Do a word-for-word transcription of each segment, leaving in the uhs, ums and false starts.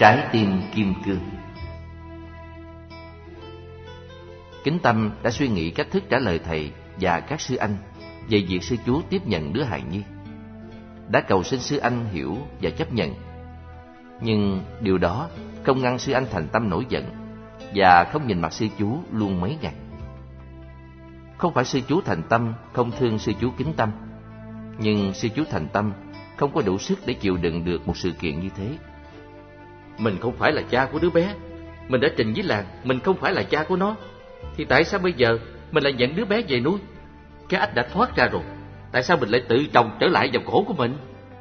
Trái tim kim cương. Kính Tâm đã suy nghĩ cách thức trả lời thầy và các sư anh về việc sư chú tiếp nhận đứa hài nhi. Đã cầu xin sư anh hiểu và chấp nhận. Nhưng điều đó không ngăn sư anh Thành Tâm nổi giận và không nhìn mặt sư chú luôn mấy ngày. Không phải sư chú Thành Tâm không thương sư chú Kính Tâm, nhưng sư chú Thành Tâm không có đủ sức để chịu đựng được một sự kiện như thế. Mình không phải là cha của đứa bé. Mình đã trình với làng mình không phải là cha của nó. Thì tại sao bây giờ mình lại nhận đứa bé về nuôi? Cái ách đã thoát ra rồi, tại sao mình lại tự trồng trở lại vào cổ của mình?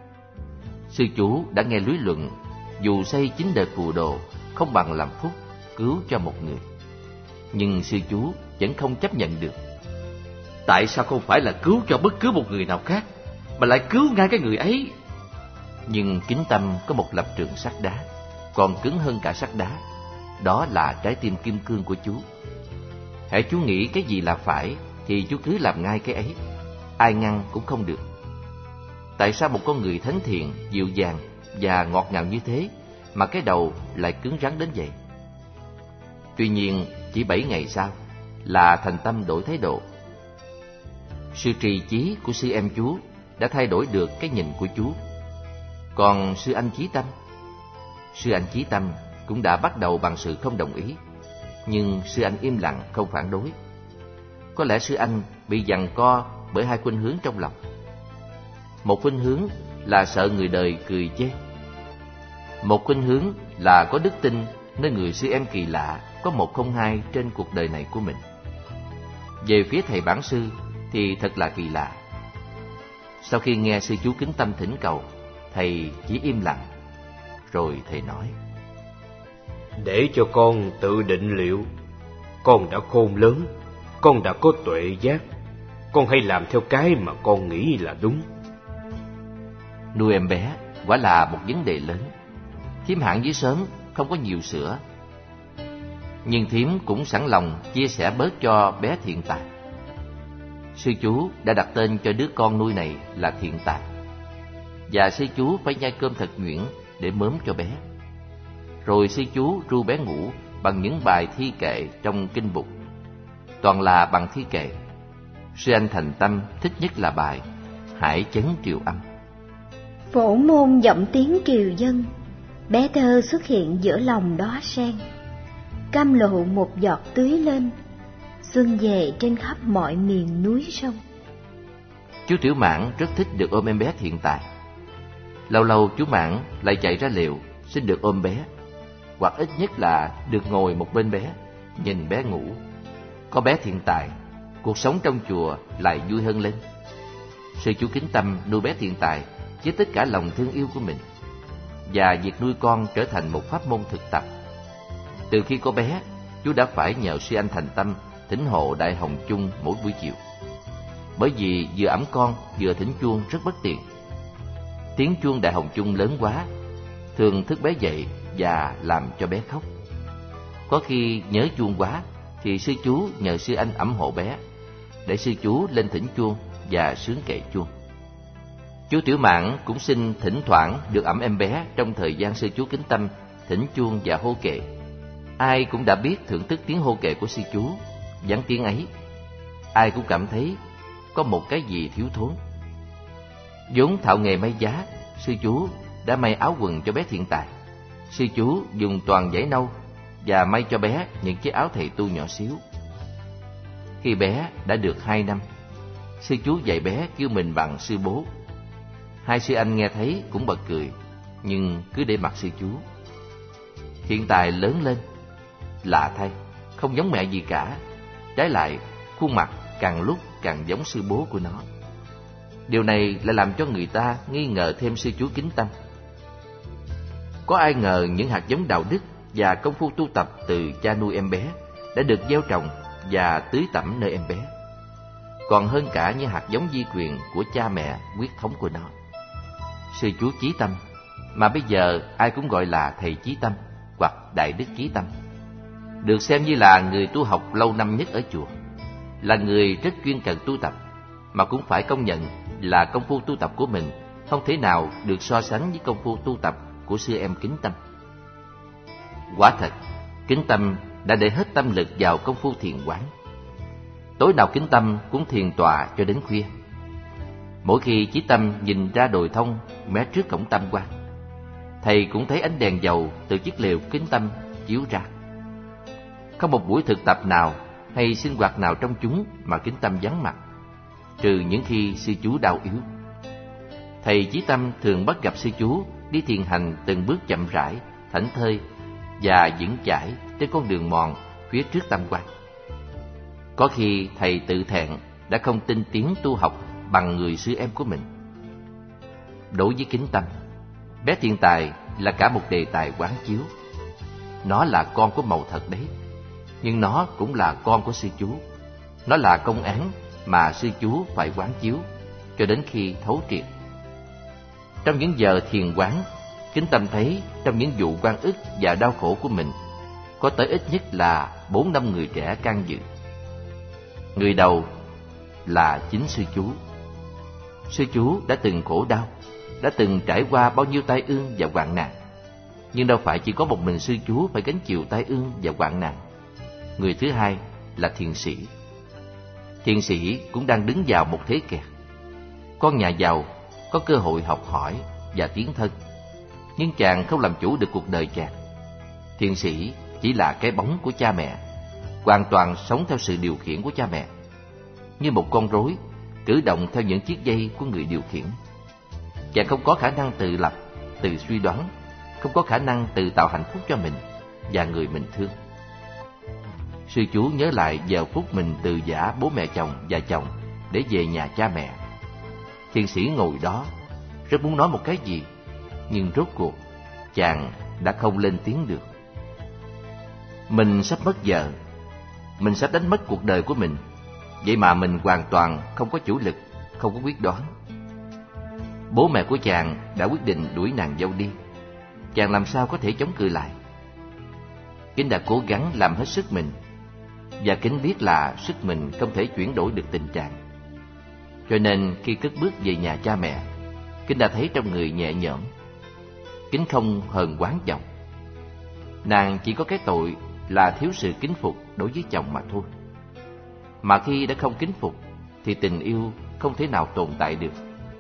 Sư chú đã nghe lý luận dù xây chín đời phù đồ không bằng làm phúc cứu cho một người. Nhưng sư chú vẫn không chấp nhận được. Tại sao không phải là cứu cho bất cứ một người nào khác, mà lại cứu ngay cái người ấy? Nhưng Kính Tâm có một lập trường sắt đá, còn cứng hơn cả sắt đá. Đó là trái tim kim cương của chú. Hễ chú nghĩ cái gì là phải thì chú cứ làm ngay cái ấy, ai ngăn cũng không được. Tại sao một con người thánh thiện, dịu dàng và ngọt ngào như thế mà cái đầu lại cứng rắn đến vậy? Tuy nhiên, chỉ bảy ngày sau là Thành Tâm đổi thái độ. Sự trì chí của sư em chú đã thay đổi được cái nhìn của chú. Còn sư anh Chí Tâm, sư anh Chí Tâm cũng đã bắt đầu bằng sự không đồng ý. Nhưng sư anh im lặng không phản đối. Có lẽ sư anh bị giằng co bởi hai khuynh hướng trong lòng. Một khuynh hướng là sợ người đời cười chê. Một khuynh hướng là có đức tin nơi người sư em kỳ lạ có một không hai trên cuộc đời này của mình. Về phía thầy bản sư thì thật là kỳ lạ. Sau khi nghe sư chú Kính Tâm thỉnh cầu, thầy chỉ im lặng. Rồi thầy nói: Để cho con tự định liệu. Con đã khôn lớn, con đã có tuệ giác. Con hãy làm theo cái mà con nghĩ là đúng. Nuôi em bé quả là một vấn đề lớn. Thím Hạng dưới xóm không có nhiều sữa, nhưng thím cũng sẵn lòng chia sẻ bớt cho bé Thiện Tài. Sư chú đã đặt tên cho đứa con nuôi này là Thiện Tài. Và sư chú phải nhai cơm thật nhuyễn để mớm cho bé. Rồi sư chú ru bé ngủ bằng những bài thi kệ trong kinh Bụt. Toàn là bằng thi kệ. Sư anh Thành Tâm thích nhất là bài Hải Chấn Triều Âm. Phổ môn giọng tiếng triều dân, bé thơ xuất hiện giữa lòng đóa sen. Cam lộ một giọt tưới lên, xuân về trên khắp mọi miền núi sông. Chú Tiểu Mãn rất thích được ôm em bé Thiện Tài. Lâu lâu chú Mãn lại chạy ra lều xin được ôm bé, hoặc ít nhất là được ngồi một bên bé, nhìn bé ngủ. Có bé Thiện Tài, cuộc sống trong chùa lại vui hơn lên. Sư chú Kính Tâm nuôi bé Thiện Tài với tất cả lòng thương yêu của mình, và việc nuôi con trở thành một pháp môn thực tập. Từ khi có bé, chú đã phải nhờ sư anh Thành Tâm thỉnh hộ Đại Hồng Chung mỗi buổi chiều. Bởi vì vừa ẵm con vừa thỉnh chuông rất bất tiện. Tiếng chuông Đại Hồng Chung lớn quá, thường thức bé dậy và làm cho bé khóc. Có khi nhớ chuông quá thì sư chú nhờ sư anh ẵm hộ bé, để sư chú lên thỉnh chuông và sướng kệ chuông. Chú Tiểu Mãn cũng xin thỉnh thoảng được ẵm em bé trong thời gian sư chú Kính Tâm thỉnh chuông và hô kệ. Ai cũng đã biết thưởng thức tiếng hô kệ của sư chú, vắng tiếng ấy, ai cũng cảm thấy có một cái gì thiếu thốn. Vốn thạo nghề may giá, sư chú đã may áo quần cho bé Thiện Tài. Sư chú dùng toàn vải nâu và may cho bé những chiếc áo thầy tu nhỏ xíu. Khi bé đã được hai năm, sư chú dạy bé kêu mình bằng sư bố. Hai sư anh nghe thấy cũng bật cười, nhưng cứ để mặc sư chú. Thiện Tài lớn lên, lạ thay, không giống mẹ gì cả. Trái lại, khuôn mặt càng lúc càng giống sư bố của nó. Điều này lại làm cho người ta nghi ngờ thêm sư chú Kính Tâm. Có ai ngờ những hạt giống đạo đức và công phu tu tập từ cha nuôi em bé đã được gieo trồng và tưới tẩm nơi em bé, còn hơn cả những hạt giống di truyền của cha mẹ huyết thống của nó. Sư chú Chí Tâm, mà bây giờ ai cũng gọi là thầy Chí Tâm hoặc Đại Đức Chí Tâm, được xem như là người tu học lâu năm nhất ở chùa, là người rất chuyên cần tu tập, mà cũng phải công nhận là công phu tu tập của mình không thể nào được so sánh với công phu tu tập của sư em Kính Tâm. Quả thật, Kính Tâm đã để hết tâm lực vào công phu thiền quán. Tối nào Kính Tâm cũng thiền tọa cho đến khuya. Mỗi khi Chí Tâm nhìn ra đồi thông mé trước cổng Tam Quan, thầy cũng thấy ánh đèn dầu từ chiếc lều Kính Tâm chiếu ra. Không một buổi thực tập nào hay sinh hoạt nào trong chúng mà Kính Tâm vắng mặt, trừ những khi sư chú đau yếu. Thầy Chí Tâm thường bắt gặp sư chú đi thiền hành từng bước chậm rãi, thảnh thơi và vững chãi trên con đường mòn phía trước Tam Quan. Có khi thầy tự thẹn đã không tinh tiến tu học bằng người sư em của mình. Đối với Kính Tâm, bé thiên tài là cả một đề tài quán chiếu. Nó là con của Mầu thật đấy, nhưng nó cũng là con của sư chú. Nó là công án mà sư chú phải quán chiếu cho đến khi thấu triệt. Trong những giờ thiền quán, Kính Tâm thấy trong những vụ oan ức và đau khổ của mình, có tới ít nhất là bốn năm người trẻ can dự. Người đầu là chính sư chú. Sư chú đã từng khổ đau, đã từng trải qua bao nhiêu tai ương và hoạn nạn. Nhưng đâu phải chỉ có một mình sư chú phải gánh chịu tai ương và hoạn nạn. Người thứ hai là thiền sĩ. Thiền sĩ cũng đang đứng vào một thế kẹt. Con nhà giàu có cơ hội học hỏi và tiến thân, nhưng chàng không làm chủ được cuộc đời chàng. Thiền sĩ chỉ là cái bóng của cha mẹ, hoàn toàn sống theo sự điều khiển của cha mẹ, như một con rối cử động theo những chiếc dây của người điều khiển. Chàng không có khả năng tự lập, tự suy đoán, không có khả năng tự tạo hạnh phúc cho mình và người mình thương. Sư chú nhớ lại giờ phút mình từ giã bố mẹ chồng và chồng để về nhà cha mẹ. Thiền sĩ ngồi đó, rất muốn nói một cái gì, nhưng rốt cuộc chàng đã không lên tiếng được. Mình sắp mất vợ, mình sắp đánh mất cuộc đời của mình, vậy mà mình hoàn toàn không có chủ lực, không có quyết đoán. Bố mẹ của chàng đã quyết định đuổi nàng dâu đi, chàng làm sao có thể chống cự lại? Kính đã cố gắng làm hết sức mình, và Kính biết là sức mình không thể chuyển đổi được tình trạng. Cho nên khi cất bước về nhà cha mẹ, Kính đã thấy trong người nhẹ nhõm. Kính không hờn oán chồng. Nàng chỉ có cái tội là thiếu sự kính phục đối với chồng mà thôi. Mà khi đã không kính phục thì tình yêu không thể nào tồn tại được.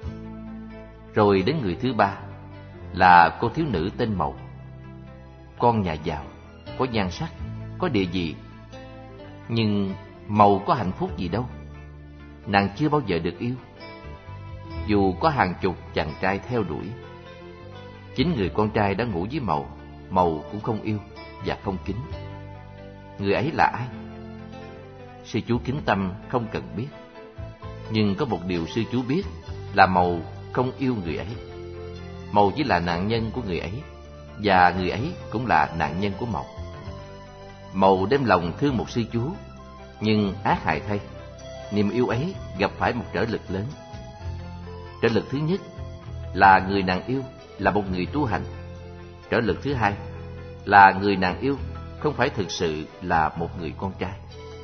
Rồi đến người thứ ba là cô thiếu nữ tên Mầu. Con nhà giàu, có nhan sắc, có địa vị, nhưng Mầu có hạnh phúc gì đâu. Nàng chưa bao giờ được yêu, dù có hàng chục chàng trai theo đuổi. Chính người con trai đã ngủ với Mầu, Mầu cũng không yêu và không kính. Người ấy là ai? Sư chú Kính Tâm không cần biết, nhưng có một điều sư chú biết là Mầu không yêu người ấy. Mầu chỉ là nạn nhân của người ấy, và người ấy cũng là nạn nhân của Mầu. Mầu đem lòng thương một sư chú, nhưng ác hại thay, niềm yêu ấy gặp phải một trở lực lớn. Trở lực thứ nhất là người nàng yêu là một người tu hành. Trở lực thứ hai là người nàng yêu không phải thực sự là một người con trai.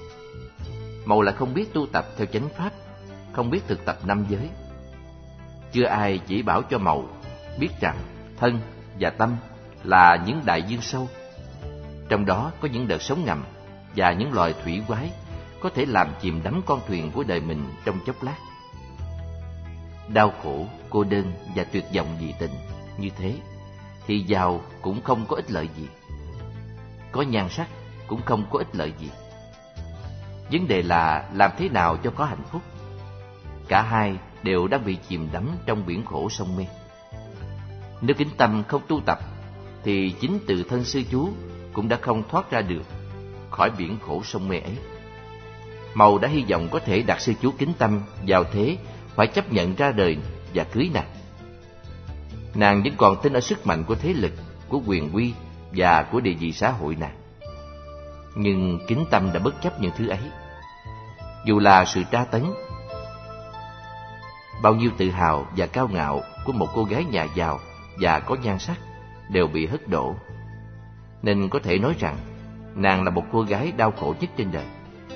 Mầu là không biết tu tập theo chánh pháp, không biết thực tập năm giới. Chưa ai chỉ bảo cho Mầu biết rằng thân và tâm là những đại dương sâu. Trong đó có những đợt sóng ngầm và những loài thủy quái có thể làm chìm đắm con thuyền của đời mình trong chốc lát. Đau khổ, cô đơn và tuyệt vọng vì tình như thế thì giàu cũng không có ích lợi gì, có nhan sắc cũng không có ích lợi gì. Vấn đề là làm thế nào cho có hạnh phúc. Cả hai đều đang bị chìm đắm trong biển khổ sông mê. Nếu Kính Tâm không tu tập thì chính từ thân sư chú cũng đã không thoát ra được khỏi biển khổ sông mê ấy. Mầu đã hy vọng có thể đặt sư chú Kính Tâm vào thế phải chấp nhận ra đời và cưới nàng. Nàng vẫn còn tin ở sức mạnh của thế lực, của quyền uy và của địa vị xã hội nàng. Nhưng Kính Tâm đã bất chấp những thứ ấy. Dù là sự tra tấn, bao nhiêu tự hào và cao ngạo của một cô gái nhà giàu và có nhan sắc đều bị hất đổ, nên có thể nói rằng nàng là một cô gái đau khổ nhất trên đời.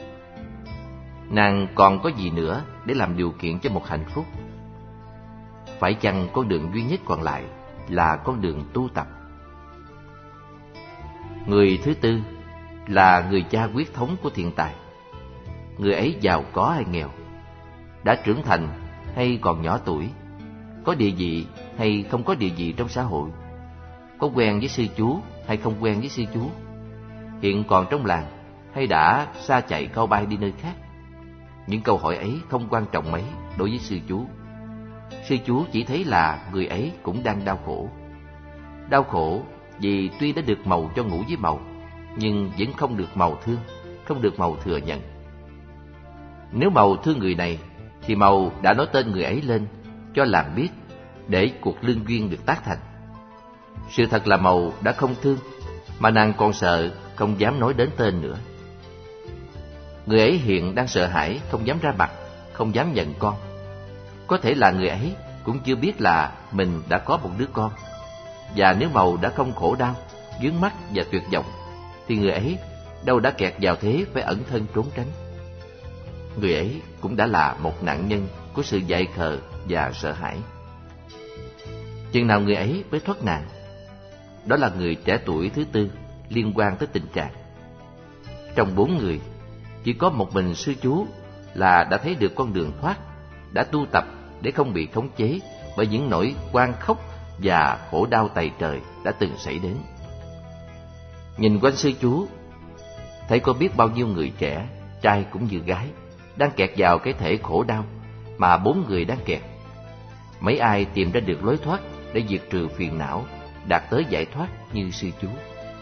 Nàng còn có gì nữa để làm điều kiện cho một hạnh phúc? Phải chăng con đường duy nhất còn lại là con đường tu tập? Người thứ tư là người cha quyết thống của Thiện Tài. Người ấy giàu có hay nghèo, đã trưởng thành hay còn nhỏ tuổi, có địa vị hay không có địa vị trong xã hội, có quen với sư chú hay không quen với sư chú, hiện còn trong làng hay đã xa chạy cao bay đi nơi khác. Những câu hỏi ấy không quan trọng mấy đối với sư chú. Sư chú chỉ thấy là người ấy cũng đang đau khổ. Đau khổ vì tuy đã được mầu cho ngủ với mầu, nhưng vẫn không được mầu thương, không được mầu thừa nhận. Nếu mầu thương người này, thì mầu đã nói tên người ấy lên cho làng biết, để cuộc lương duyên được tác thành. Sự thật là mầu đã không thương, mà nàng còn sợ, không dám nói đến tên nữa. Người ấy hiện đang sợ hãi, không dám ra mặt, không dám nhận con. Có thể là người ấy cũng chưa biết là mình đã có một đứa con. Và nếu mầu đã không khổ đau, vướng mắc và tuyệt vọng, thì người ấy đâu đã kẹt vào thế phải ẩn thân trốn tránh. Người ấy cũng đã là một nạn nhân của sự dại khờ và sợ hãi. Chừng nào người ấy mới thoát nạn? Đó là người trẻ tuổi thứ tư liên quan tới tình trạng. Trong bốn người, chỉ có một mình sư chú là đã thấy được con đường thoát, đã tu tập để không bị khống chế bởi những nỗi oan khóc và khổ đau tày trời đã từng xảy đến. Nhìn quanh sư chú, thấy có biết bao nhiêu người trẻ, trai cũng như gái, đang kẹt vào cái thể khổ đau mà bốn người đang kẹt. Mấy ai tìm ra được lối thoát để diệt trừ phiền não, đạt tới giải thoát như sư chú?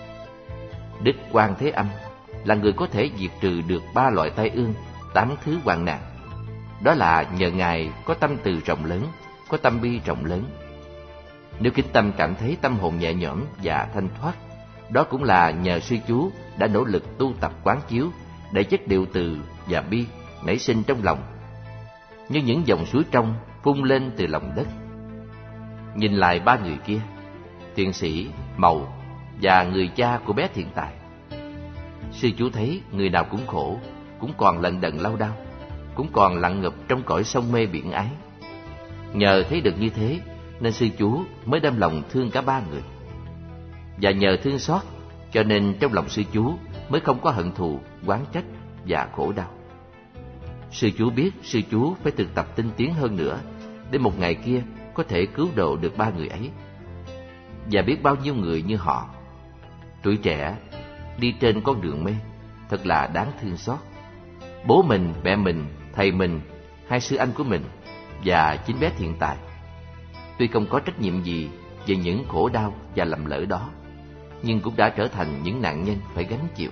Đức Quan Thế Âm là người có thể diệt trừ được ba loại tai ương, tám thứ hoạn nạn. Đó là nhờ Ngài có tâm từ rộng lớn, có tâm bi rộng lớn. Nếu Kính Tâm cảm thấy tâm hồn nhẹ nhõm và thanh thoát, đó cũng là nhờ sư chú đã nỗ lực tu tập quán chiếu để chất điệu từ và bi nảy sinh trong lòng, như những dòng suối trong phun lên từ lòng đất. Nhìn lại ba người kia, thiện sĩ, mầu và người cha của bé Thiện Tài, sư chú thấy người nào cũng khổ, cũng còn lận đận lao đao, cũng còn lặn ngập trong cõi sông mê biển ái. Nhờ thấy được như thế nên sư chú mới đâm lòng thương cả ba người. Và nhờ thương xót cho nên trong lòng sư chú mới không có hận thù, oán trách và khổ đau. Sư chú biết sư chú phải thực tập tinh tiến hơn nữa để một ngày kia có thể cứu độ được ba người ấy. Và biết bao nhiêu người như họ, tuổi trẻ, đi trên con đường mê, thật là đáng thương xót. Bố mình, mẹ mình, thầy mình, hai sư anh của mình và chính bé Thiện Tài, tuy không có trách nhiệm gì về những khổ đau và lầm lỡ đó, nhưng cũng đã trở thành những nạn nhân phải gánh chịu.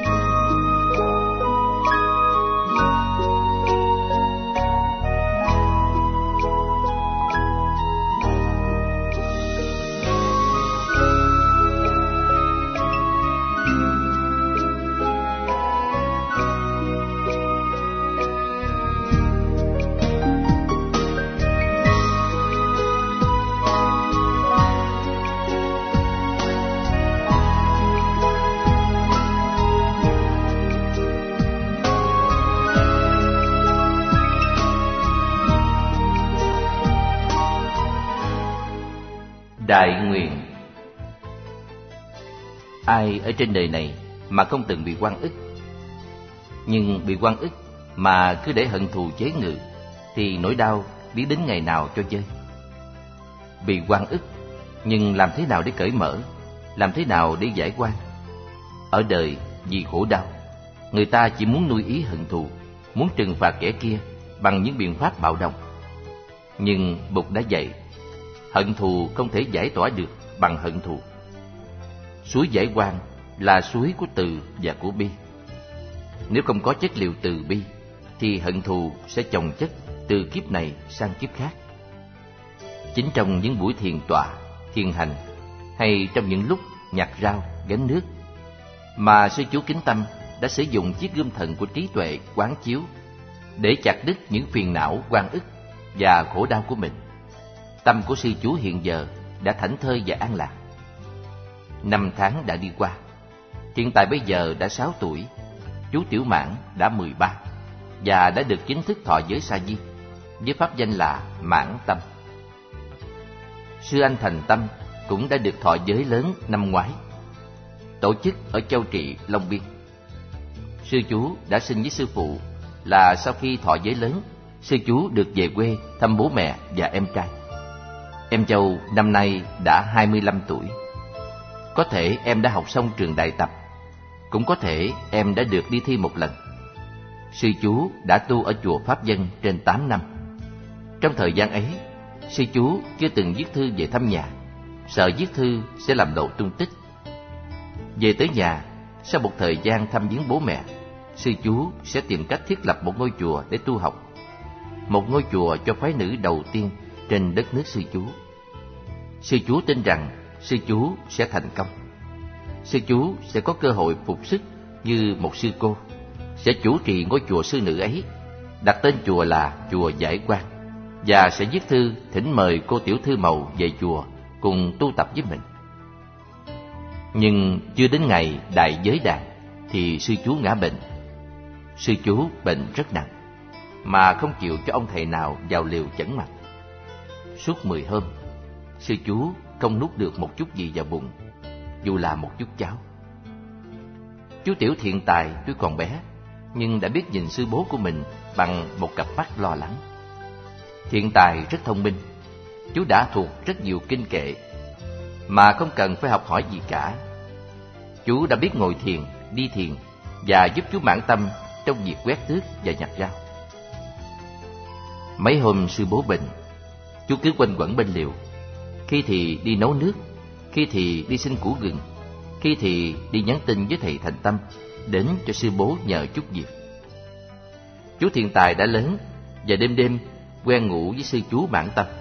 Đại nguyện. Ai ở trên đời này mà không từng bị oan ức? Nhưng bị oan ức mà cứ để hận thù chế ngự thì nỗi đau biết đến ngày nào cho chơi. Bị oan ức nhưng làm thế nào để cởi mở, làm thế nào để giải oan? Ở đời vì khổ đau, người ta chỉ muốn nuôi ý hận thù, muốn trừng phạt kẻ kia bằng những biện pháp bạo động. Nhưng Bụt đã dạy, hận thù không thể giải tỏa được bằng hận thù. Suối giải oan là suối của từ và của bi. Nếu không có chất liệu từ bi, thì hận thù sẽ chồng chất từ kiếp này sang kiếp khác. Chính trong những buổi thiền tọa, thiền hành, hay trong những lúc nhặt rau, gánh nước, mà sư chú Kính Tâm đã sử dụng chiếc gươm thần của trí tuệ quán chiếu để chặt đứt những phiền não, oan ức và khổ đau của mình. Tâm của sư chú hiện giờ đã thảnh thơi và an lạc. Năm tháng đã đi qua. Hiện tại bây giờ đã sáu tuổi, chú Tiểu Mãn đã mười ba và đã được chính thức thọ giới sa di với pháp danh là Mãn Tâm. Sư anh Thành Tâm cũng đã được thọ giới lớn năm ngoái. tổ chức ở Châu Trị, Long Biên. Sư chú đã xin với sư phụ là sau khi thọ giới lớn, sư chú được về quê thăm bố mẹ và em trai. Em Châu năm nay đã hai mươi lăm tuổi. Có thể em đã học xong trường đại tập, cũng có thể em đã được đi thi một lần. Sư chú đã tu ở chùa Pháp Dân trên tám năm. Trong thời gian ấy, sư chú chưa từng viết thư về thăm nhà, sợ viết thư sẽ làm lộ tung tích. Về tới nhà, sau một thời gian thăm viếng bố mẹ, sư chú sẽ tìm cách thiết lập một ngôi chùa để tu học, một ngôi chùa cho phái nữ đầu tiên trên đất nước sư chú. Sư chú tin rằng sư chú sẽ thành công. Sư chú sẽ có cơ hội phục sức như một sư cô, sẽ chủ trì ngôi chùa sư nữ ấy, đặt tên chùa là chùa Giải Quang, và sẽ viết thư thỉnh mời cô tiểu thư Mầu về chùa cùng tu tập với mình. Nhưng chưa đến ngày đại giới đàn thì sư chú ngã bệnh. Sư chú bệnh rất nặng, mà không chịu cho ông thầy nào vào liều chẩn mặt. Suốt mười hôm, sư chú không nuốt được một chút gì vào bụng, dù là một chút cháo. Chú Tiểu Thiện Tài tuy còn bé, nhưng đã biết nhìn sư bố của mình bằng một cặp mắt lo lắng. Thiện Tài rất thông minh, chú đã thuộc rất nhiều kinh kệ, mà không cần phải học hỏi gì cả. Chú đã biết ngồi thiền, đi thiền và giúp chú Mãn Tâm trong việc quét tước và nhặt rau. Mấy hôm sư bố bệnh, chú cứ quanh quẩn bên liều, khi thì đi nấu nước, khi thì đi xin củ gừng, khi thì đi nhắn tin với thầy Thành Tâm đến cho sư bố nhờ chút việc. Chú Thiện Tài đã lớn và đêm đêm quen ngủ với sư chú Mãn Tâm.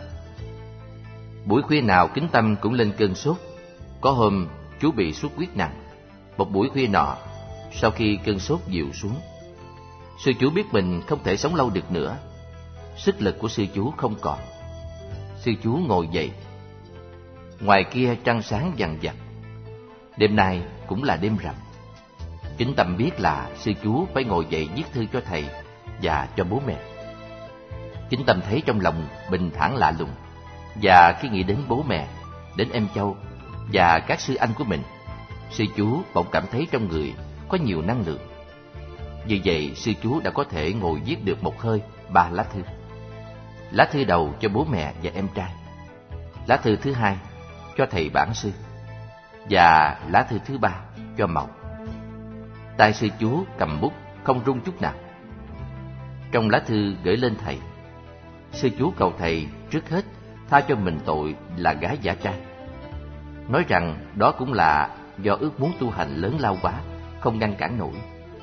Buổi khuya nào Kính Tâm cũng lên cơn sốt. Có hôm chú bị xuất huyết nặng. Một buổi khuya nọ, sau khi cơn sốt dịu xuống, sư chú biết mình không thể sống lâu được nữa. Sức lực của sư chú không còn. Sư chú ngồi dậy. Ngoài kia trăng sáng vằng vặc. Đêm nay cũng là đêm rằm. Kính Tâm biết là sư chú phải ngồi dậy viết thư cho thầy và cho bố mẹ. Kính Tâm thấy trong lòng bình thản lạ lùng, và khi nghĩ đến bố mẹ, đến em Châu và các sư anh của mình, sư chú bỗng cảm thấy trong người có nhiều năng lượng. Vì vậy sư chú đã có thể ngồi viết được một hơi ba lá thư. Lá thư đầu cho bố mẹ và em trai, lá thư thứ hai cho thầy bản sư, và lá thư thứ ba cho Mầu. Tay sư chú cầm bút không run chút nào. Trong lá thư gửi lên thầy, sư chú cầu thầy trước hết tha cho mình tội là gái giả trai, nói rằng đó cũng là do ước muốn tu hành lớn lao quá, không ngăn cản nổi.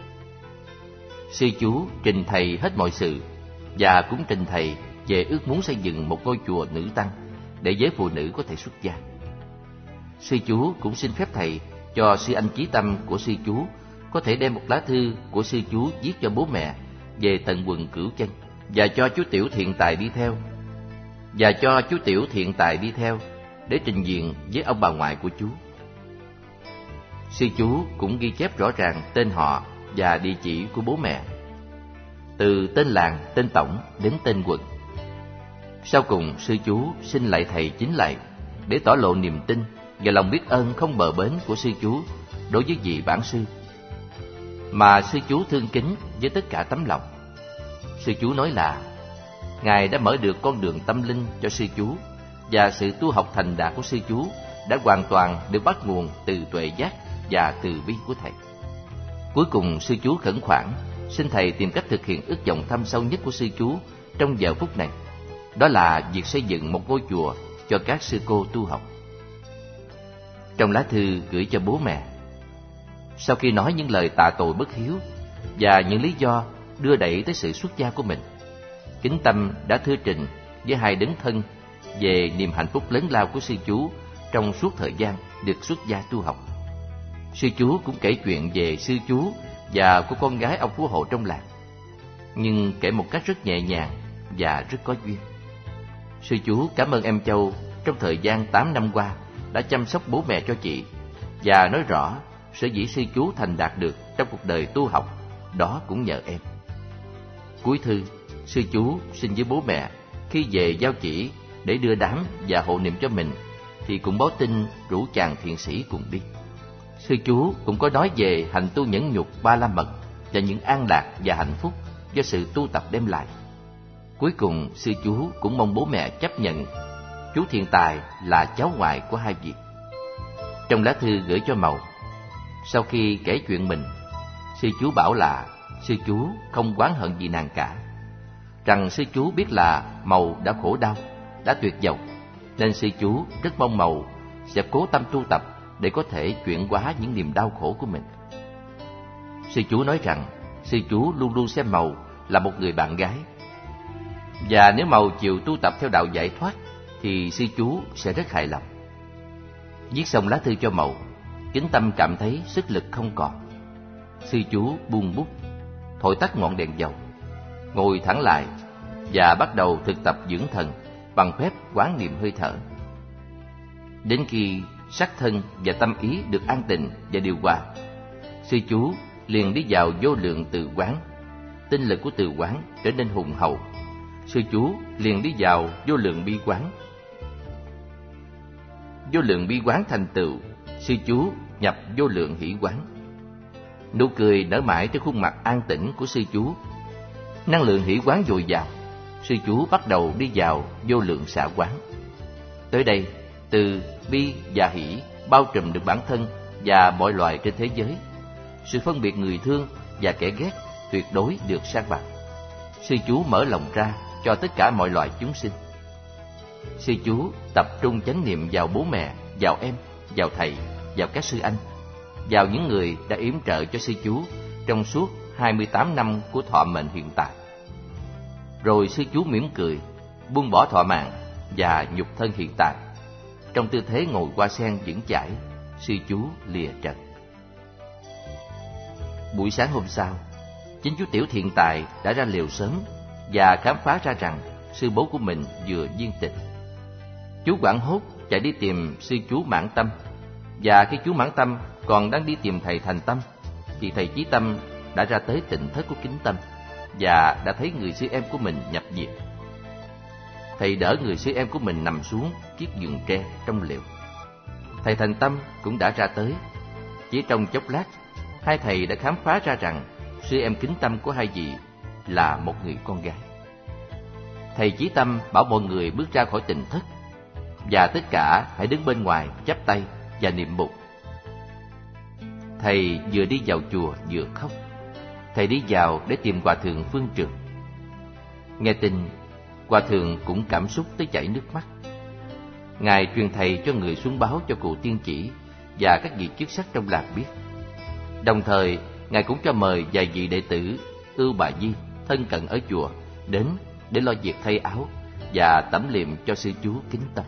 Sư chú trình thầy hết mọi sự, và cũng trình thầy về ước muốn xây dựng một ngôi chùa nữ tăng để giới phụ nữ có thể xuất gia. Sư chú cũng xin phép thầy cho sư anh Chí Tâm của sư chú có thể đem một lá thư của sư chú viết cho bố mẹ về tận quận Cửu Chân, và cho chú Tiểu Thiện Tài đi theo, và cho chú Tiểu Thiện Tài đi theo để trình diện với ông bà ngoại của chú. Sư chú cũng ghi chép rõ ràng tên họ và địa chỉ của bố mẹ, từ tên làng, tên tổng đến tên quận. Sau cùng sư chú xin lại thầy chính lại để tỏ lộ niềm tin và lòng biết ơn không bờ bến của sư chú đối với vị bản sư, mà sư chú thương kính với tất cả tấm lòng. Sư chú nói là Ngài đã mở được con đường tâm linh cho sư chú, và sự tu học thành đạt của sư chú đã hoàn toàn được bắt nguồn từ tuệ giác và từ bi của thầy. Cuối cùng sư chú khẩn khoản xin thầy tìm cách thực hiện ước vọng thâm sâu nhất của sư chú trong giờ phút này, đó là việc xây dựng một ngôi chùa cho các sư cô tu học. Trong lá thư gửi cho bố mẹ, sau khi nói những lời tạ tội bất hiếu và những lý do đưa đẩy tới sự xuất gia của mình, Kính Tâm đã thư trình với hai đấng thân về niềm hạnh phúc lớn lao của sư chú trong suốt thời gian được xuất gia tu học. Sư chú cũng kể chuyện về sư chú và của con gái ông phú hộ trong làng, nhưng kể một cách rất nhẹ nhàng và rất có duyên. Sư chú cảm ơn em Châu trong thời gian tám năm qua đã chăm sóc bố mẹ cho chị, và nói rõ sở dĩ sư chú thành đạt được trong cuộc đời tu học đó cũng nhờ em. Cuối thư, sư chú xin với bố mẹ khi về giao chỉ để đưa đám và hộ niệm cho mình thì cũng báo tin rủ chàng thiện sĩ cùng đi. sư chú cũng có nói về hành tu nhẫn nhục ba la mật và những an lạc và hạnh phúc do sự tu tập đem lại. Cuối cùng, sư chú cũng mong bố mẹ chấp nhận chú Thiện Tài là cháu ngoại của hai vị. Trong lá thư gửi cho Mầu, sau khi kể chuyện mình, sư chú bảo là sư chú không oán hận gì nàng cả, rằng sư chú biết là Mầu đã khổ đau, đã tuyệt vọng, nên sư chú rất mong Mầu sẽ cố tâm tu tập để có thể chuyển hóa những niềm đau khổ của mình. Sư chú nói rằng sư chú luôn luôn xem Mầu là một người bạn gái, và nếu Mầu chịu tu tập theo đạo giải thoát thì sư chú sẽ rất hài lòng. Viết xong lá thư cho Mầu, Kính Tâm cảm thấy sức lực không còn. Sư chú buông bút, thổi tắt ngọn đèn dầu, ngồi thẳng lại và bắt đầu thực tập dưỡng thần bằng phép quán niệm hơi thở. Đến khi sắc thân và tâm ý được an tịnh và điều hòa, sư chú liền đi vào vô lượng từ quán. Tinh lực của từ quán trở nên hùng hậu. Sư chú liền đi vào vô lượng bi quán. Vô lượng bi quán thành tựu, sư chú nhập vô lượng hỷ quán. Nụ cười nở mãi trên khuôn mặt an tĩnh của sư chú. Năng lượng hỷ quán dồi dào, sư chú bắt đầu đi vào vô lượng xả quán. Tới đây, từ bi và hỷ bao trùm được bản thân và mọi loài trên thế giới. Sự phân biệt người thương và kẻ ghét tuyệt đối được san bằng. Sư chú mở lòng ra cho tất cả mọi loài chúng sinh. Sư chú tập trung chánh niệm vào bố mẹ, vào em, vào thầy, vào các sư anh, vào những người đã yểm trợ cho sư chú trong suốt hai mươi tám năm của thọ mệnh hiện tại. Rồi sư chú mỉm cười, buông bỏ thọ mạng và nhục thân hiện tại. Trong tư thế ngồi hoa sen vững chãi, sư chú lìa trần. Buổi sáng hôm sau, chính chú Tiểu Thiện Tài đã ra liều sớm và khám phá ra rằng sư bố của mình vừa viên tịch. Chú hoảng hốt chạy đi tìm sư chú Mãn Tâm, và khi chú Mãn Tâm còn đang đi tìm thầy Thành Tâm thì thầy Chí Tâm đã ra tới tịnh thất của Kính Tâm và đã thấy người sư em của mình nhập viện. Thầy đỡ người sư em của mình nằm xuống chiếc giường tre trong liều. Thầy Thành Tâm cũng đã ra tới. Chỉ trong chốc lát, hai thầy đã khám phá ra rằng sư em Kính Tâm của hai vị là một người con gái. Thầy Chí Tâm bảo mọi người bước ra khỏi tịnh thất, và tất cả hãy đứng bên ngoài chắp tay và niệm Bụt. Thầy vừa đi vào chùa vừa khóc. Thầy đi vào để tìm Hòa Thượng Phương Trường. Nghe tin, Hòa Thượng cũng cảm xúc tới chảy nước mắt. Ngài truyền thầy cho người xuống báo cho cụ Tiên Chỉ và các vị chức sắc trong làng biết. Đồng thời, Ngài cũng cho mời vài vị đệ tử Ưu Bà Di thân cận ở chùa đến để lo việc thay áo và tẩm liệm cho sư chú Kính Tâm.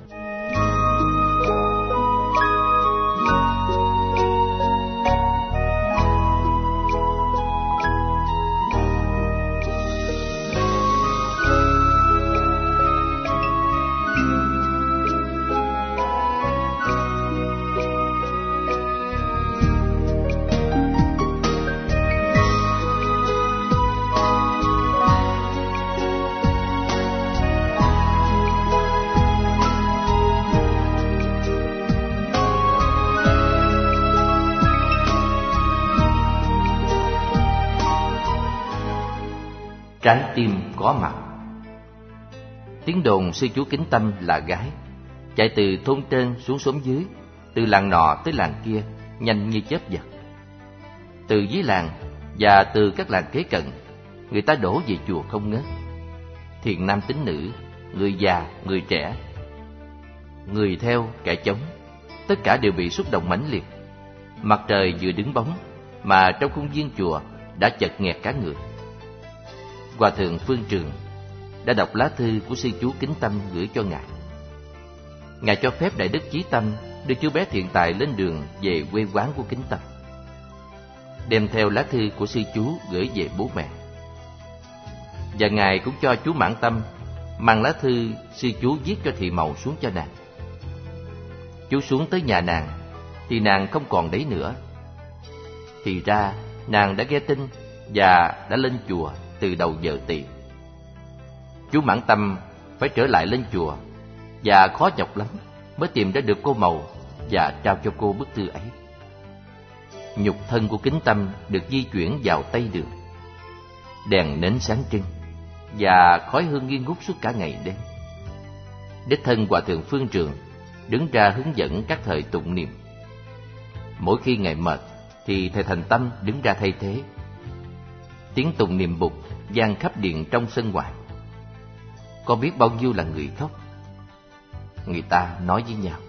Trái tim có mặt. Tiếng đồn sư chú Kính Tâm là gái, chạy từ thôn trên xuống xóm dưới, từ làng nọ tới làng kia, nhanh như chớp giật. Từ dưới làng và từ các làng kế cận, người ta đổ về chùa không ngớt. Thiện nam tín nữ, người già, người trẻ, người theo, kẻ chống, tất cả đều bị xúc động mãnh liệt. Mặt trời vừa đứng bóng, mà trong khuôn viên chùa đã chật nghẹt cả người. Hòa Thượng Phương Trường đã đọc lá thư của sư chú Kính Tâm gửi cho Ngài. Ngài cho phép Đại Đức Chí Tâm đưa chú bé Thiện Tài lên đường về quê quán của Kính Tâm, đem theo lá thư của sư chú gửi về bố mẹ. Và Ngài cũng cho chú Mãn Tâm mang lá thư sư chú viết cho thị Mầu xuống cho nàng. Chú xuống tới nhà nàng thì nàng không còn đấy nữa. Thì ra nàng đã nghe tin và đã lên chùa từ đầu giờ tỵ. Chú Mãn Tâm phải trở lại lên chùa và khó nhọc lắm mới tìm ra được cô Mầu và trao cho cô bức thư ấy. nhục thân của Kính Tâm được di chuyển vào Tây Đường. Đèn nến sáng trưng và khói hương nghi ngút suốt cả ngày đêm. Đích thân Hòa Thượng Phương Trường đứng ra hướng dẫn các thời tụng niệm. Mỗi khi ngài mệt thì thầy Thành Tâm đứng ra thay thế. Tiếng tụng niệm bục vang khắp điện trong sân ngoài. Có biết bao nhiêu là người khóc. Người ta nói với nhau: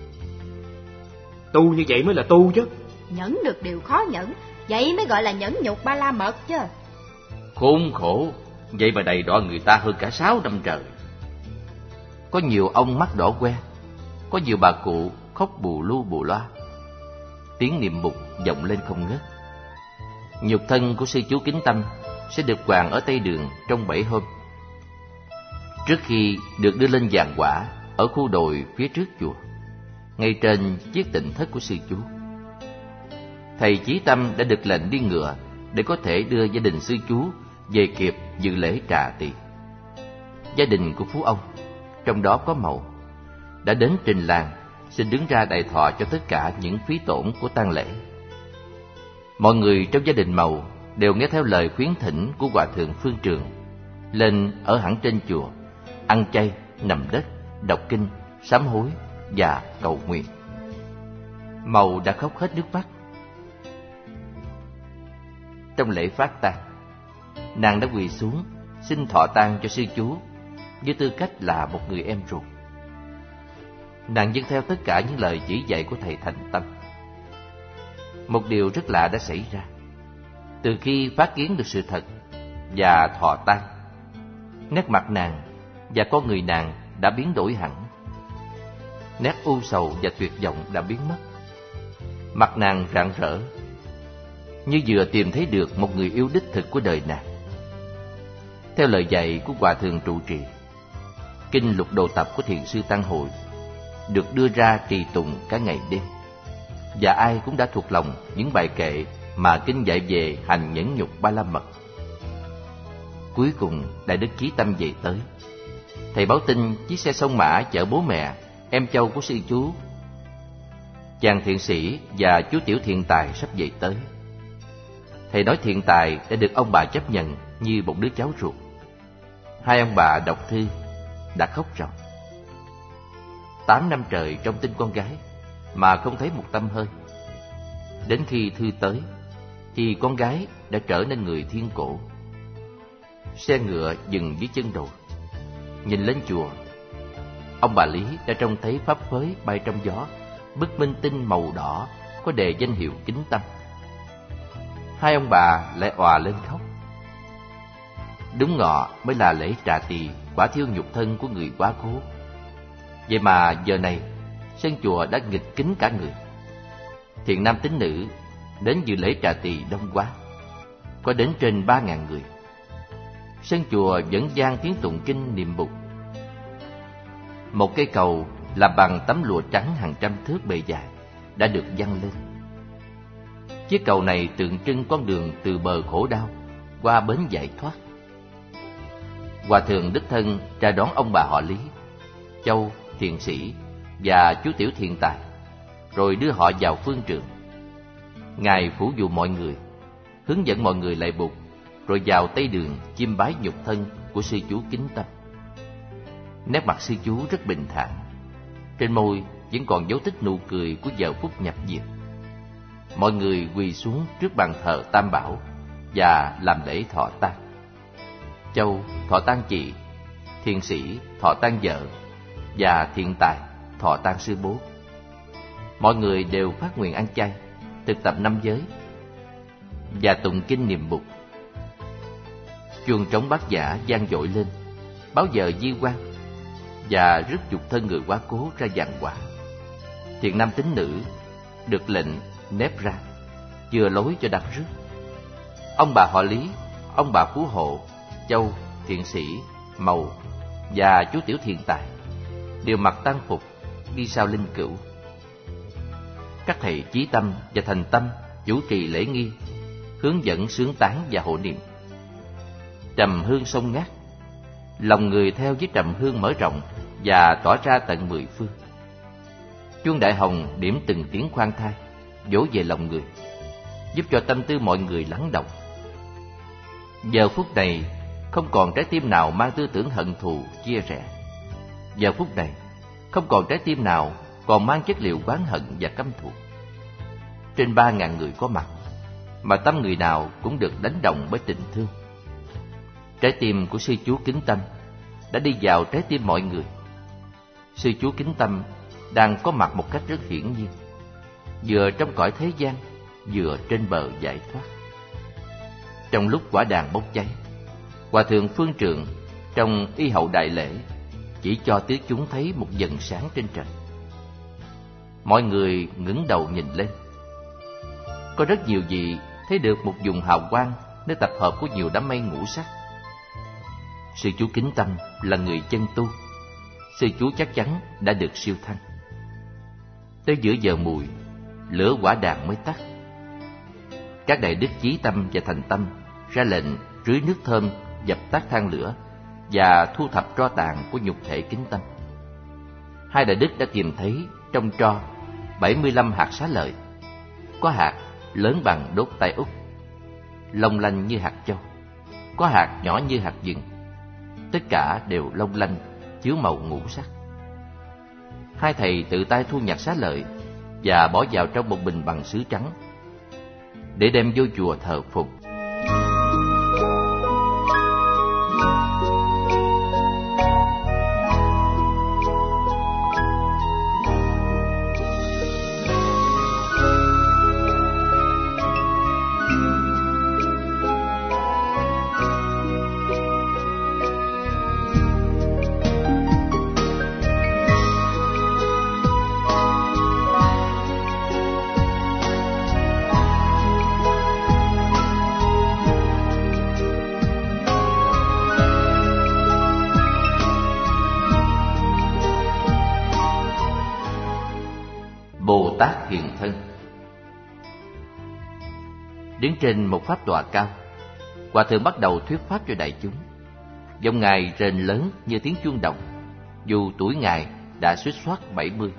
tu như vậy mới là tu chứ. Nhẫn được điều khó nhẫn, vậy mới gọi là nhẫn nhục Ba La Mật chứ. Khốn khổ, vậy mà đầy đọa người ta hơn cả sáu năm trời. Có nhiều ông mắt đỏ que, có nhiều bà cụ khóc bù lu bù loa. Tiếng niệm mục vọng lên không ngớt. Nhục thân của sư chú Kính Tâm sẽ được quàng ở Tây Đường trong bảy hôm, trước khi được đưa lên giàn quả ở khu đồi phía trước chùa, ngay trên chiếc tịnh thất của sư chú. Thầy Chí Tâm đã được lệnh đi ngựa để có thể đưa gia đình sư chú về kịp dự lễ trà tỳ. Gia đình của Phú Ông, trong đó có Mậu, đã đến trình làng xin đứng ra đại thọ cho tất cả những phí tổn của tang lễ. Mọi người trong gia đình Mậu đều nghe theo lời khuyến thỉnh của Hòa Thượng Phương Trường, lên ở hẳn trên chùa, ăn chay, nằm đất, đọc kinh, sám hối và cầu nguyện. Mậu đã khóc hết nước mắt. Trong lễ phát tang, nàng đã quỳ xuống xin thọ tang cho sư chú với tư cách là một người em ruột. Nàng dâng theo tất cả những lời chỉ dạy của thầy Thành Tâm. Một điều rất lạ đã xảy ra. Từ khi phát kiến được sự thật và thọ tang, nét mặt nàng và con người nàng đã biến đổi hẳn. Nét u sầu và tuyệt vọng đã biến mất. Mặt nàng rạng rỡ, như vừa tìm thấy được một người yêu đích thực của đời nàng. Theo lời dạy của Hòa Thượng trụ trì, kinh Lục Đồ Tập của Thiền sư Tăng Hội được đưa ra trì tụng cả ngày đêm, và ai cũng đã thuộc lòng những bài kệ mà kinh dạy về hành nhẫn nhục Ba La Mật. Cuối cùng Đại Đức Chí Tâm về tới. Thầy báo tin chiếc xe sông Mã chở bố mẹ, em Châu của sư chú, chàng thiện sĩ và chú tiểu thiện tài sắp về tới. Thầy nói thiện tài đã được ông bà chấp nhận như một đứa cháu ruột. Hai ông bà đọc thư đã khóc ròng. Tám năm trời trông tin con gái mà không thấy một tăm hơi. Đến khi thư tới thì con gái đã trở nên người thiên cổ. Xe ngựa dừng dưới chân đồi. Nhìn lên chùa, ông bà Lý đã trông thấy pháp phới bay trong gió, bức minh tinh màu đỏ có đề danh hiệu Kính Tâm. Hai ông bà lại òa lên khóc. Đúng ngọ mới là lễ trà tỳ quả thiêu nhục thân của người quá cố. Vậy mà giờ này sân chùa đã nghịch kín cả người. Thiện nam tín nữ đến dự lễ trà tỳ đông quá, có đến trên ba ngàn người. Sân chùa vẫn vang tiếng tụng kinh niệm bục. Một cây cầu làm bằng tấm lụa trắng hàng trăm thước bề dài đã được văng lên. Chiếc cầu này tượng trưng con đường từ bờ khổ đau qua bến giải thoát. Hòa thượng đích thân ra đón ông bà họ Lý, Châu thiện sĩ và chú tiểu thiện tài, rồi đưa họ vào phương trường. Ngài phủ dụ mọi người, hướng dẫn mọi người lại bục, rồi vào Tây Đường chiêm bái nhục thân của sư chú Kính Tâm. Nét mặt sư chú rất bình thản, trên môi vẫn còn dấu tích nụ cười của giờ phút nhập diệt. Mọi người quỳ xuống trước bàn thờ Tam Bảo và làm lễ thọ tang. Châu thọ tang chị, thiện sĩ thọ tang vợ và thiện tài thọ tang sư bố. Mọi người đều phát nguyện ăn chay, thực tập năm giới và tụng kinh niệm bục. Chuông trống Bát Nhã vang dội lên, báo giờ di quan và rước nhục thân người quá cố ra giàn quả. Thiện nam tín nữ được lệnh nép ra, chừa lối cho đặt rước. Ông bà họ Lý, ông bà Phú Hộ, Châu, thiện sĩ, Mậu và chú tiểu thiện tài đều mặc tang phục đi sau linh cữu. Các thầy Chí Tâm và Thành Tâm chủ trì lễ nghi, hướng dẫn sướng tán và hộ niệm. Trầm hương sông ngát, lòng người theo với trầm hương mở rộng và tỏa ra tận mười phương. Chuông đại hồng điểm từng tiếng khoan thai, dỗ về lòng người. giúp cho tâm tư mọi người lắng động. Giờ phút này không còn trái tim nào mang tư tưởng hận thù, chia rẽ. Giờ phút này không còn trái tim nào còn mang chất liệu oán hận và căm thù. Trên ba ngàn người có mặt, mà tâm người nào cũng được đánh động bởi tình thương. Trái tim của sư chú Kính Tâm đã đi vào trái tim mọi người. Sư chú Kính Tâm đang có mặt một cách rất hiển nhiên, vừa trong cõi thế gian, vừa trên bờ giải thoát. Trong lúc quả đàn bốc cháy, Hòa thượng Phương Trượng trong Y Hậu Đại Lễ chỉ cho tứ chúng thấy một vầng sáng trên trời. Mọi người ngẩng đầu nhìn lên. Có rất nhiều vị thấy được một vùng hào quang nơi tập hợp của nhiều đám mây ngũ sắc. Sư chú Kính Tâm là người chân tu, sư chú chắc chắn đã được siêu thăng. Tới giữa giờ mùi, lửa quả đàn mới tắt. Các đại đức Chí Tâm và Thành Tâm ra lệnh rưới nước thơm dập tắt than lửa và thu thập tro tàn của nhục thể Kính Tâm. Hai đại đức đã tìm thấy trong tro bảy mươi lăm hạt xá lợi, có hạt lớn bằng đốt tay út, long lanh như hạt châu, có hạt nhỏ như hạt vừng. Tất cả đều long lanh, chiếu màu ngũ sắc. Hai thầy tự tay thu nhặt xá lợi và bỏ vào trong một bình bằng sứ trắng để đem vô chùa thờ phụng. Bồ Tát hiện thân. Đứng trên một pháp tọa cao, Hòa thượng bắt đầu thuyết pháp cho đại chúng. Giọng ngài rền lớn như tiếng chuông đồng, dù tuổi ngài đã xuýt xoát bảy mươi.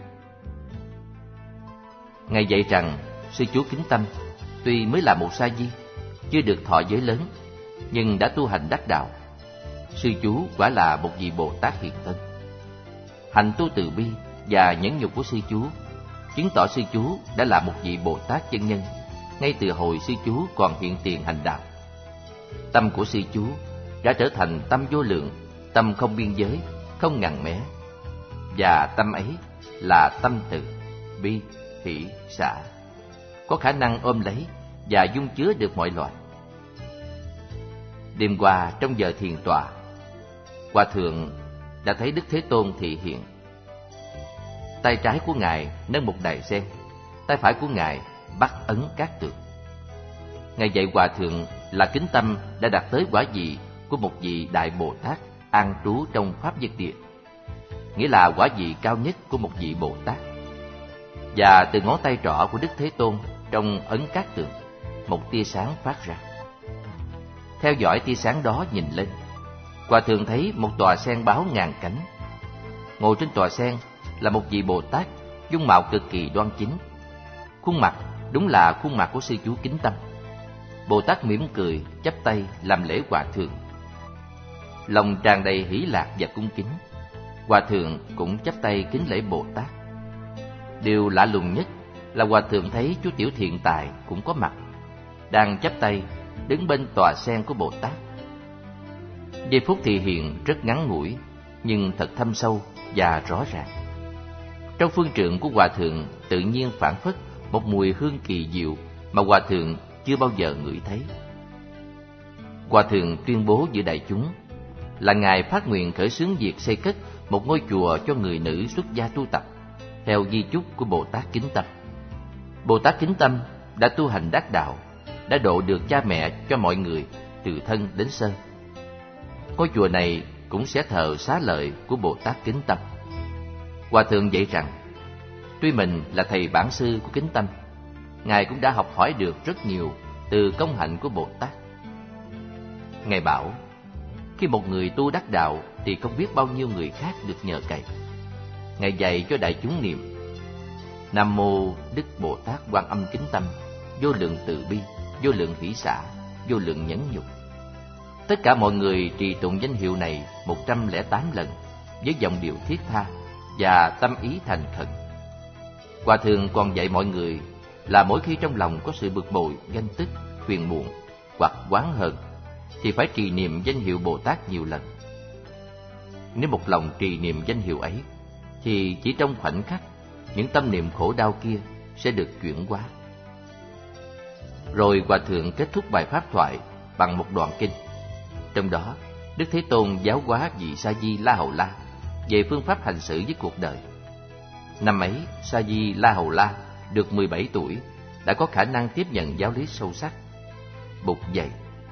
Ngài dạy rằng sư chú Kính Tâm tuy mới là một sa di, chưa được thọ giới lớn, nhưng đã tu hành đắc đạo. Sư chú quả là một vị Bồ Tát hiện thân. Hành tu từ bi và nhẫn nhục của sư chú chứng tỏ sư chú đã là một vị Bồ Tát chân nhân ngay từ hồi sư chú còn hiện tiền hành đạo. Tâm của sư chú đã trở thành tâm vô lượng, tâm không biên giới, không ngần mé. Và tâm ấy là tâm từ, bi, hỷ, xả, có khả năng ôm lấy và dung chứa được mọi loài. Đêm qua trong giờ thiền tọa, Hòa thượng đã thấy Đức Thế Tôn thị hiện. Tay trái của ngài nâng một đài sen, tay phải của ngài bắt ấn cát tường. Ngài dạy Hòa thượng là Kính Tâm đã đạt tới quả vị của một vị đại Bồ Tát an trú trong pháp Nhất Địa, nghĩa là quả vị cao nhất của một vị Bồ Tát. Và từ ngón tay trỏ của Đức Thế Tôn trong ấn cát tường, một tia sáng phát ra. Theo dõi tia sáng đó nhìn lên, Hòa thượng thấy một tòa sen báo ngàn cánh. Ngồi trên tòa sen là một vị Bồ Tát dung mạo cực kỳ đoan chính. Khuôn mặt đúng là khuôn mặt của sư chú Kính Tâm. Bồ Tát mỉm cười chắp tay làm lễ Hòa thượng, lòng tràn đầy hỷ lạc và cung kính. Hòa thượng cũng chắp tay kính lễ Bồ Tát. Điều lạ lùng nhất là Hòa thượng thấy chú Tiểu Thiện Tài cũng có mặt, đang chắp tay đứng bên tòa sen của Bồ Tát. Giây phút thị hiện rất ngắn ngủi, nhưng thật thâm sâu và rõ ràng. Trong phương trượng của Hòa thượng tự nhiên phảng phất một mùi hương kỳ diệu mà Hòa thượng chưa bao giờ ngửi thấy. Hòa thượng tuyên bố giữa đại chúng là ngài phát nguyện khởi xướng việc xây cất một ngôi chùa cho người nữ xuất gia tu tập theo di chúc của Bồ Tát Kính Tâm. Bồ Tát Kính Tâm đã tu hành đắc đạo, đã độ được cha mẹ cho mọi người từ thân đến sơ. Ngôi chùa này cũng sẽ thờ xá lợi của Bồ Tát Kính Tâm. Hòa thượng dạy rằng, tuy mình là thầy bản sư của Kính Tâm, ngài cũng đã học hỏi được rất nhiều từ công hạnh của Bồ Tát. Ngài bảo, khi một người tu đắc đạo thì không biết bao nhiêu người khác được nhờ cậy. Ngài dạy cho đại chúng niệm: Nam mô Đức Bồ Tát Quan Âm Kính Tâm, vô lượng từ bi, vô lượng hỷ xả, vô lượng nhẫn nhục. Tất cả mọi người trì tụng danh hiệu này một trăm lẻ tám lần với giọng điệu thiết tha và tâm ý thành khẩn. Hòa thượng còn dạy mọi người là mỗi khi trong lòng có sự bực bội, ganh tức, phiền muộn hoặc oán hờn thì phải trì niệm danh hiệu Bồ Tát nhiều lần. Nếu một lòng trì niệm danh hiệu ấy thì chỉ trong khoảnh khắc những tâm niệm khổ đau kia sẽ được chuyển hóa. Rồi Hòa thượng kết thúc bài pháp thoại bằng một đoạn kinh. Trong đó, Đức Thế Tôn giáo hóa vị Sa Di La Hầu La về phương pháp hành xử với cuộc đời. Năm ấy, Sa Di La Hầu La được mười bảy tuổi, đã có khả năng tiếp nhận giáo lý sâu sắc. Bụt dạy: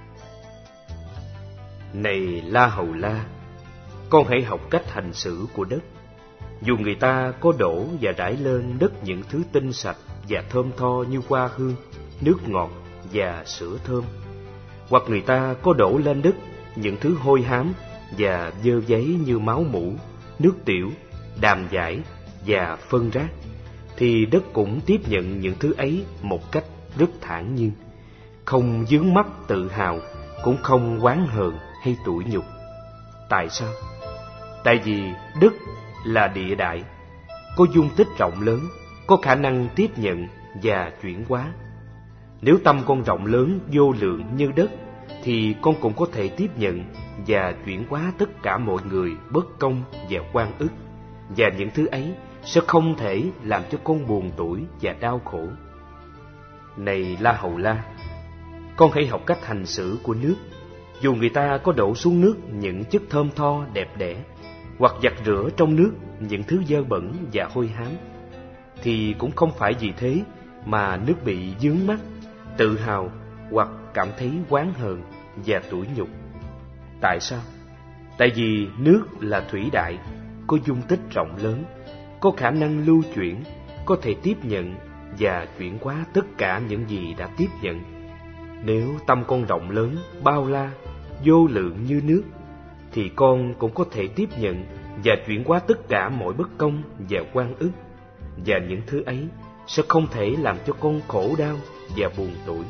Này La Hầu La, con hãy học cách hành xử của đất. Dù người ta có đổ và rải lên đất những thứ tinh sạch và thơm tho như hoa hương, nước ngọt và sữa thơm, hoặc người ta có đổ lên đất những thứ hôi hám và dơ giấy như máu mủ, nước tiểu, đàm dải và phân rác, thì đất cũng tiếp nhận những thứ ấy một cách rất thản nhiên, không vướng mắc tự hào, cũng không oán hờn hay tủi nhục. Tại sao? Tại vì đất là địa đại, có dung tích rộng lớn, có khả năng tiếp nhận và chuyển hóa. Nếu tâm con rộng lớn vô lượng như đất, thì con cũng có thể tiếp nhận và chuyển hóa tất cả mọi người bất công và oan ức, và những thứ ấy sẽ không thể làm cho con buồn tủi và đau khổ. Này La Hầu La, con hãy học cách hành xử của nước. Dù người ta có đổ xuống nước những chất thơm tho đẹp đẽ, hoặc giặt rửa trong nước những thứ dơ bẩn và hôi hám, thì cũng không phải vì thế mà nước bị vướng mắc, tự hào hoặc cảm thấy oán hờn và tủi nhục. Tại sao? Tại vì nước là thủy đại, có dung tích rộng lớn, có khả năng lưu chuyển, có thể tiếp nhận và chuyển hóa tất cả những gì đã tiếp nhận. Nếu tâm con rộng lớn, bao la, vô lượng như nước, thì con cũng có thể tiếp nhận và chuyển hóa tất cả mọi bất công và oan ức, và những thứ ấy sẽ không thể làm cho con khổ đau và buồn tủi.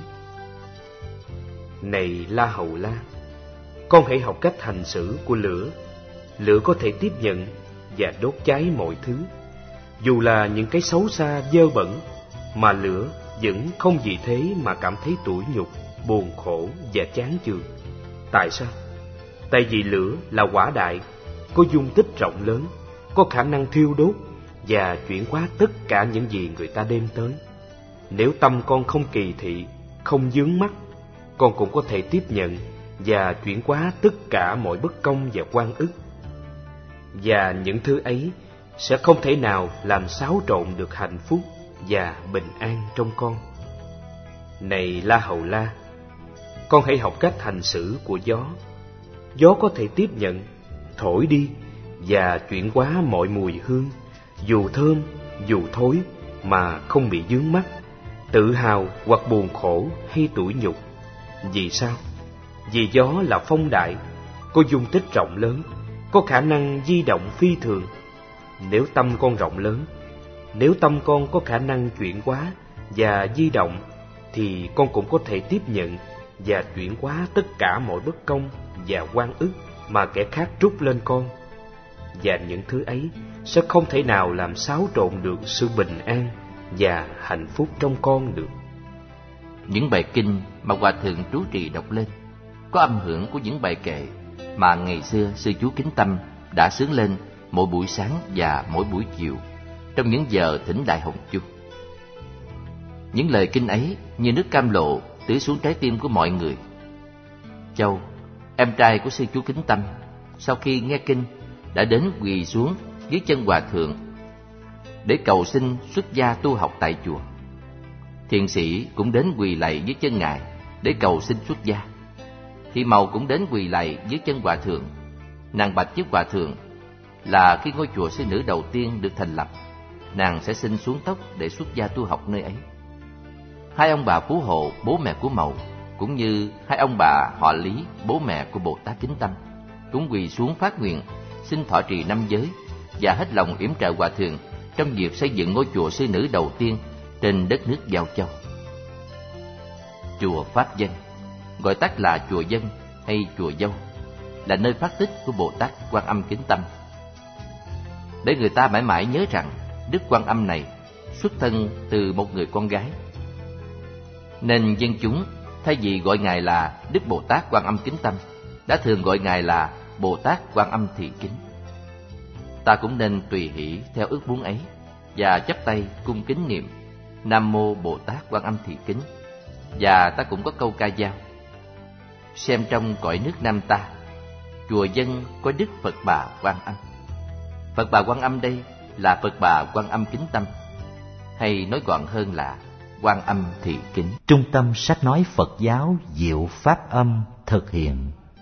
Này La Hầu La, con hãy học cách hành xử của lửa. Lửa có thể tiếp nhận và đốt cháy mọi thứ, dù là những cái xấu xa dơ bẩn, mà lửa vẫn không vì thế mà cảm thấy tủi nhục, buồn khổ và chán chường. Tại sao? Tại vì lửa là quả đại, có dung tích rộng lớn, có khả năng thiêu đốt và chuyển hóa tất cả những gì người ta đem tới. Nếu tâm con không kỳ thị, không vướng mắc, con cũng có thể tiếp nhận và chuyển hóa tất cả mọi bất công và oan ức. Và những thứ ấy sẽ không thể nào làm xáo trộn được hạnh phúc và bình an trong con. Này La Hầu La, con hãy học cách hành xử của gió. Gió có thể tiếp nhận, thổi đi và chuyển hóa mọi mùi hương, dù thơm, dù thối, mà không bị vướng mắc, tự hào hoặc buồn khổ hay tủi nhục. Vì sao? Vì gió là phong đại, có dung tích rộng lớn, có khả năng di động phi thường. Nếu tâm con rộng lớn, nếu tâm con có khả năng chuyển hóa và di động, thì con cũng có thể tiếp nhận và chuyển hóa tất cả mọi bất công và oan ức mà kẻ khác trút lên con. Và những thứ ấy sẽ không thể nào làm xáo trộn được sự bình an và hạnh phúc trong con được. Những bài kinh mà Hòa thượng trú trì đọc lên có âm hưởng của những bài kệ mà ngày xưa sư chú Kính Tâm đã xướng lên mỗi buổi sáng và mỗi buổi chiều trong những giờ thỉnh Đại Hồng Chuông. Những lời kinh ấy như nước cam lộ tưới xuống trái tim của mọi người. Châu, em trai của sư chú Kính Tâm, sau khi nghe kinh đã đến quỳ xuống dưới chân Hòa thượng để cầu xin xuất gia tu học tại chùa. Thiền sĩ cũng đến quỳ lạy dưới chân ngài để cầu xin xuất gia. Thị Màu cũng đến quỳ lạy dưới chân Hòa thượng. Nàng bạch với Hòa thượng là khi ngôi chùa sư nữ đầu tiên được thành lập, nàng sẽ xin xuống tóc để xuất gia tu học nơi ấy. Hai ông bà Phú Hộ, bố mẹ của Màu, cũng như hai ông bà họ Lý, bố mẹ của Bồ Tát Kính Tâm, cũng quỳ xuống phát nguyện xin thọ trì năm giới và hết lòng yểm trợ Hòa thượng trong việc xây dựng ngôi chùa sư nữ đầu tiên trên đất nước Giao Châu. chùa Pháp Dân, gọi tắt là chùa Dân hay chùa Dâu, là nơi phát tích của Bồ Tát Quan Âm Kính Tâm. Để người ta mãi mãi nhớ rằng Đức Quan Âm này xuất thân từ một người con gái, nên dân chúng thay vì gọi Ngài là Đức Bồ Tát Quan Âm Kính Tâm, đã thường gọi Ngài là Bồ Tát Quan Âm Thị Kính. Ta cũng nên tùy hỷ theo ước muốn ấy và chắp tay cung kính niệm Nam Mô Bồ Tát Quan Âm Thị Kính. Và ta cũng có câu ca dao: xem trong cõi nước Nam ta, chùa Dân có Đức Phật Bà Quan Âm. Phật Bà Quan Âm đây là Phật Bà Quan Âm Kính Tâm, hay nói gọn hơn là Quan Âm Thị Kính. Trung tâm Sách Nói Phật Giáo Diệu Pháp Âm thực hiện.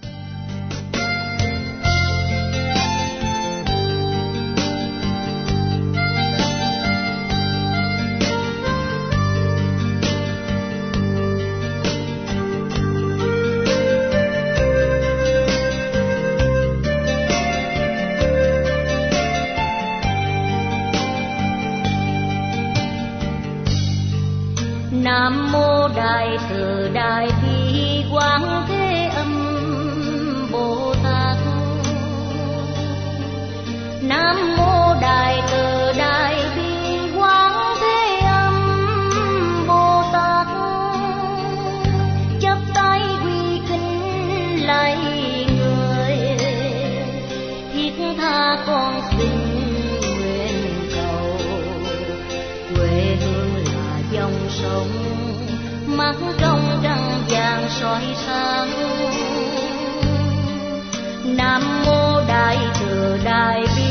Nam mô Đại Từ Đại Bi Quán Thế Âm Bồ Tát. Nam mô Đại Từ Đại Bi Quán Thế Âm Bồ Tát. Chắp tay quy kính lạy người, thiết tha con xin nguyện cầu quê hương là dòng sông mắt trong trăng vàng soi sáng. Nam mô Đại Từ Đại Bi